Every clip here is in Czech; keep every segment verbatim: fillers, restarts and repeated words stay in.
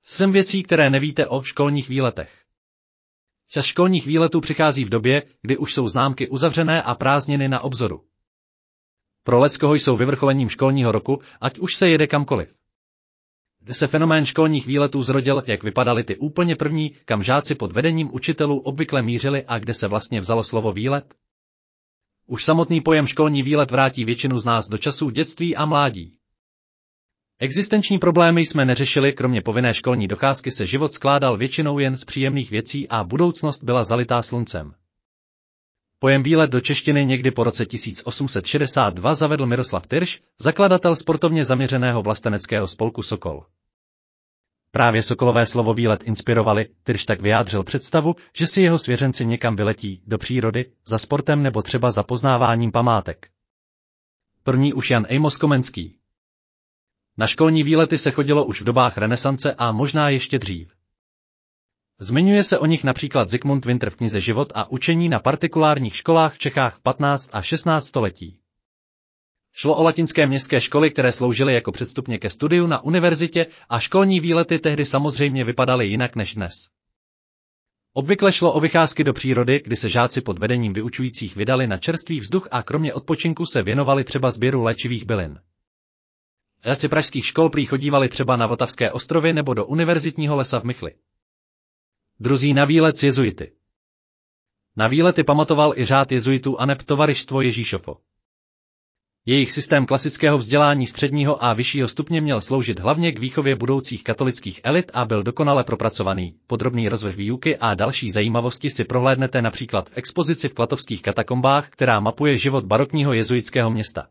Sem věcí, které nevíte o školních výletech. Čas školních výletů přichází v době, kdy už jsou známky uzavřené a prázdniny na obzoru. Pro leckoho jsou vyvrcholením školního roku, ať už se jede kamkoliv. Kde se fenomén školních výletů zrodil, jak vypadaly ty úplně první, kam žáci pod vedením učitelů obvykle mířili a kde se vlastně vzalo slovo výlet? Už samotný pojem školní výlet vrátí většinu z nás do časů dětství a mládí. Existenční problémy jsme neřešili, kromě povinné školní docházky se život skládal většinou jen z příjemných věcí a budoucnost byla zalitá sluncem. Pojem výlet do češtiny někdy po roce tisíc osm set šedesát dva zavedl Miroslav Tyrš, zakladatel sportovně zaměřeného vlasteneckého spolku Sokol. Právě sokolové slovo výlet inspirovali, Tyrš tak vyjádřil představu, že si jeho svěřenci někam vyletí, do přírody, za sportem nebo třeba za poznáváním památek. První už Jan Amos Komenský. Na školní výlety se chodilo už v dobách renesance a možná ještě dřív. Zmiňuje se o nich například Zikmund Winter v knize Život a učení na partikulárních školách v Čechách v patnáctém a šestnáctém století. Šlo o latinské městské školy, které sloužily jako předstupně ke studiu na univerzitě a školní výlety tehdy samozřejmě vypadaly jinak než dnes. Obvykle šlo o vycházky do přírody, kdy se žáci pod vedením vyučujících vydali na čerstvý vzduch a kromě odpočinku se věnovali třeba sběru léčivých bylin. Žáci pražských škol prý chodívali třeba na Vltavské ostrovy nebo do univerzitního lesa v Michli. Druzí na výlet s jezuity. Na výlety pamatoval i řád jezuitů aneb Tovarištvo Ježíšovo. Jejich systém klasického vzdělání středního a vyššího stupně měl sloužit hlavně k výchově budoucích katolických elit a byl dokonale propracovaný. Podrobný rozvrh výuky a další zajímavosti si prohlédnete například v expozici v Klatovských katakombách, která mapuje život barokního jezuitského města.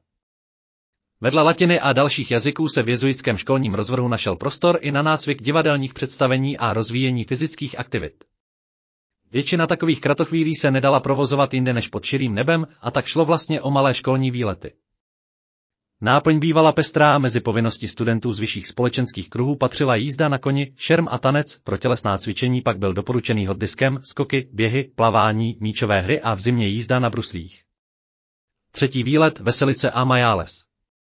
Vedle latiny a dalších jazyků se v jezuitském školním rozvrhu našel prostor i na nácvik divadelních představení a rozvíjení fyzických aktivit. Většina takových kratochvílí se nedala provozovat jinde než pod širým nebem a tak šlo vlastně o malé školní výlety. Náplň bývala pestrá a mezi povinnosti studentů z vyšších společenských kruhů patřila jízda na koni, šerm a tanec, pro tělesná cvičení pak byl doporučený hod diskem, skoky, běhy, plavání, míčové hry a v zimě jízda na bruslích. Třetí výlet, veselice a majáles.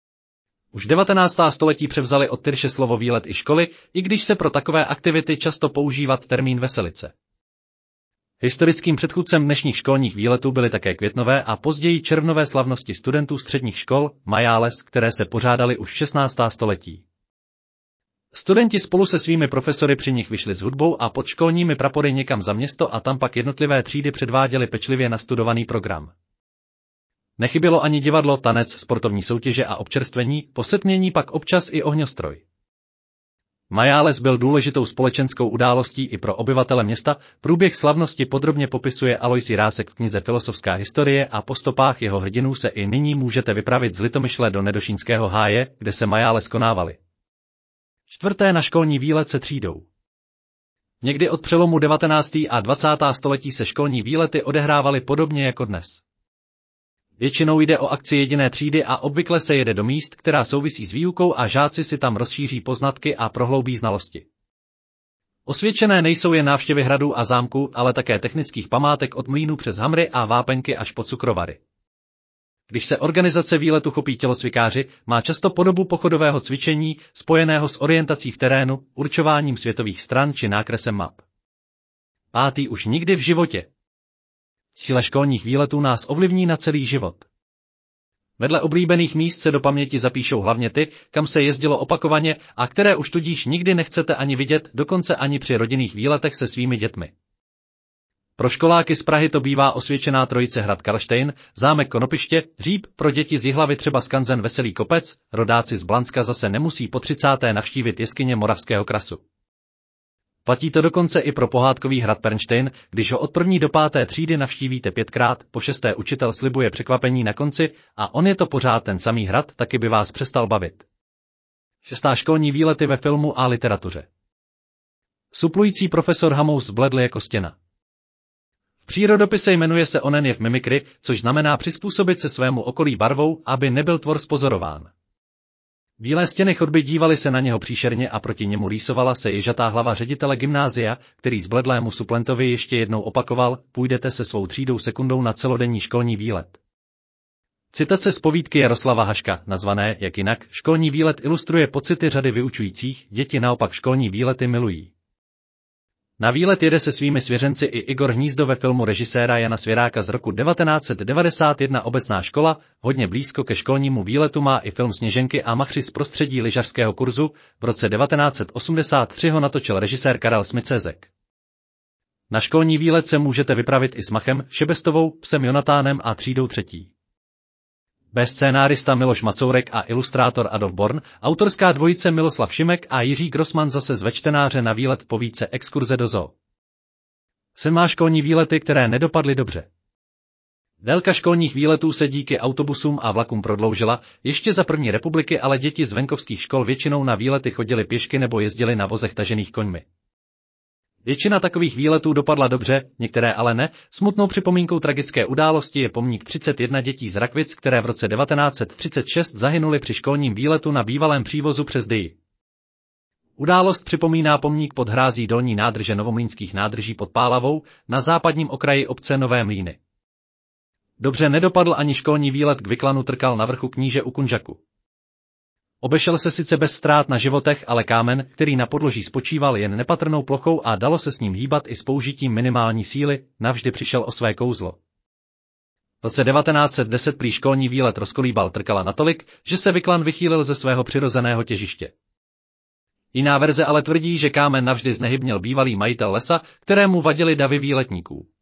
Už devatenáctém století převzali od Tyrše slovo výlet i školy, i když se pro takové aktivity často používat termín veselice. Historickým předchůdcem dnešních školních výletů byly také květnové a později červnové slavnosti studentů středních škol, majáles, které se pořádaly už v šestnáctém století. Studenti spolu se svými profesory při nich vyšli s hudbou a pod školními prapory někam za město a tam pak jednotlivé třídy předváděly pečlivě nastudovaný program. Nechybělo ani divadlo, tanec, sportovní soutěže a občerstvení, po setmění pak občas i ohňostroj. Majáles byl důležitou společenskou událostí i pro obyvatele města, průběh slavnosti podrobně popisuje Alois Jirásek v knize Filosofská historie a po stopách jeho hrdinů se i nyní můžete vypravit z Litomyšle do Nedošínského háje, kde se majáles konávaly. Čtvrté na školní výlet se třídou. Někdy od přelomu devatenáctého a dvacátého století se školní výlety odehrávaly podobně jako dnes. Většinou jde o akci jediné třídy a obvykle se jede do míst, která souvisí s výukou a žáci si tam rozšíří poznatky a prohloubí znalosti. Osvědčené nejsou jen návštěvy hradů a zámků, ale také technických památek od mlýnů přes hamry a vápeňky až po cukrovary. Když se organizace výletu chopí tělocvikáři, má často podobu pochodového cvičení, spojeného s orientací v terénu, určováním světových stran či nákresem map. Pátý už nikdy v životě. Síla školních výletů nás ovlivní na celý život. Vedle oblíbených míst se do paměti zapíšou hlavně ty, kam se jezdilo opakovaně a které už tudíž nikdy nechcete ani vidět, dokonce ani při rodinných výletech se svými dětmi. Pro školáky z Prahy to bývá osvědčená trojice hrad Karlštejn, zámek Konopiště, Říp, pro děti z Jihlavy třeba skanzen Veselý kopec, rodáci z Blanska zase nemusí po třicáté navštívit jeskyně Moravského krasu. Platí to dokonce i pro pohádkový hrad Pernštejn, když ho od první do páté třídy navštívíte pětkrát, po šesté učitel slibuje překvapení na konci a on je to pořád ten samý hrad, taky by vás přestal bavit. Šestá školní výlety ve filmu a literatuře. Suplující profesor Hamous zbledl jako stěna. V přírodopise jmenuje se onen jev mimikry, což znamená přizpůsobit se svému okolí barvou, aby nebyl tvor spozorován. Bílé stěny chodby dívaly se na něho příšerně a proti němu rýsovala se ježatá hlava ředitele gymnázia, který zbledlému suplentovi ještě jednou opakoval, půjdete se svou třídou sekundou na celodenní školní výlet. Citace z povídky Jaroslava Haška, nazvané Jak jinak, školní výlet ilustruje pocity řady vyučujících, děti naopak školní výlety milují. Na výlet jede se svými svěřenci i Igor Hnízdo ve filmu režiséra Jana Svěráka z roku devatenáct set devadesát jedna Obecná škola, hodně blízko ke školnímu výletu má i film Sněženky a Machři z prostředí lyžařského kurzu, v roce devatenáct set osmdesát tři ho natočil režisér Karel Smicezek. Na školní výlet se můžete vypravit i s Machem, Šebestovou, psem Jonatánem a třídou třetí. B scénárista Miloš Macourek a ilustrátor Adolf Born, autorská dvojice Miloslav Šimek a Jiří Grossman zase zve čtenáře na výlet povídce Exkurze do zoo. Sen má školní výlety, které nedopadly dobře. Délka školních výletů se díky autobusům a vlakům prodloužila, ještě za první republiky ale děti z venkovských škol většinou na výlety chodily pěšky nebo jezdily na vozech tažených koňmi. Většina takových výletů dopadla dobře, některé ale ne. Smutnou připomínkou tragické události je pomník třicet jedna dětí z Rakvic, které v roce devatenáct set třicet šest zahynuli při školním výletu na bývalém přívozu přes Dyji. Událost připomíná pomník pod hrází dolní nádrže Novomlýnských nádrží pod Pálavou, na západním okraji obce Nové Mlýny. Dobře nedopadl ani školní výlet k Vyklanu Trkal na vrchu Kníže u Kunžaku. Obešel se sice bez ztrát na životech, ale kámen, který na podloží spočíval jen nepatrnou plochou a dalo se s ním hýbat i s použitím minimální síly, navždy přišel o své kouzlo. V roce devatenáct set deset prý školní výlet rozkolíbal Trkala natolik, že se Vyklan vychýlil ze svého přirozeného těžiště. Jiná verze ale tvrdí, že kámen navždy znehybnil bývalý majitel lesa, kterému vadily davy výletníků.